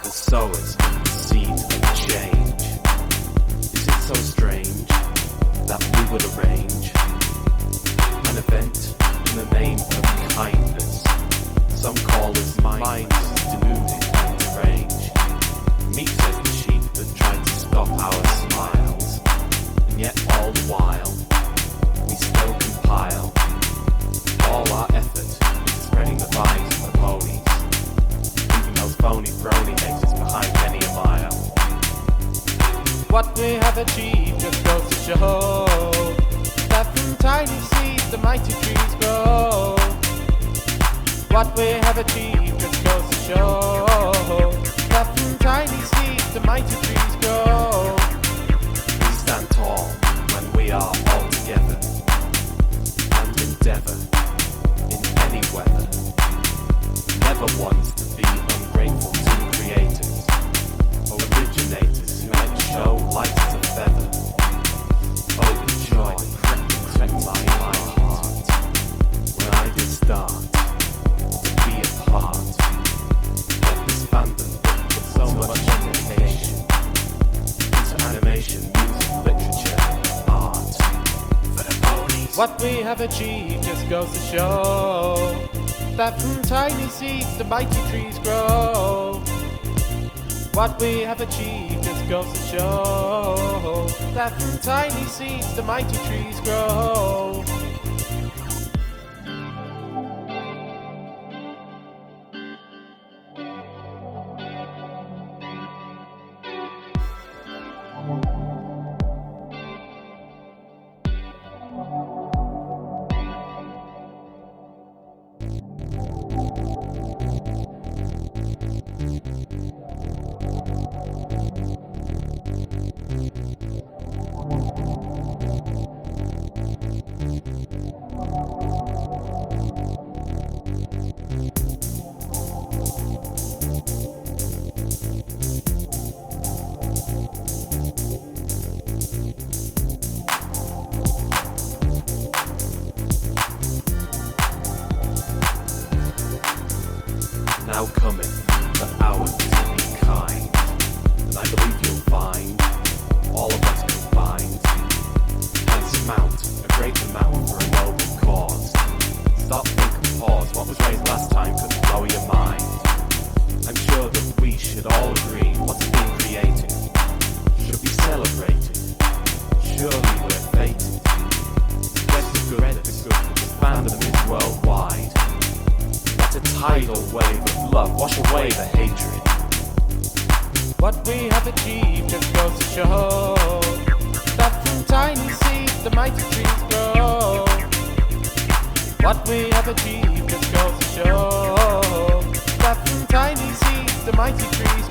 the sowers of the seeds of change. Is it so strange that we would arrange an event in the name of kindness? Some call us mindless, deluded and deranged. Meat says the sheep that tried to stop our smiles, and yet all the while we still compile all our effort into spreading the vines of the ponies, leaving those phony brony exes behind many a mile. What we have achieved just goes to show that from tiny seeds the mighty trees grow. What we have achieved just goes to show that from tiny seeds the mighty trees grow. We stand tall when we are all together and endeavor in any weather. Never once to be ungrateful to creators or originators who make show light as a feather. Oh, the joy crept into my heart when I did start to be a part of this fandom that put so much dedication into animation, music, literature, art for the ponies. What we have achieved just goes to show that from tiny seeds the mighty trees grow. What we have achieved just goes to show that from tiny seeds the mighty trees grow. Now cometh the hour to be kind, and I believe you'll find all of us combined can surmount a great amount for a noble cause. Stop, think and pause, what was raised last time could blow your mind. I'm sure that we should all agree what's been created should be celebrated. Surely we're fated. Spread the good, the fandom is worldwide. A tidal wave of love wash away the hatred. What we have achieved just goes to show that from tiny seeds the mighty trees grow. What we have achieved just goes to show that from tiny seeds the mighty trees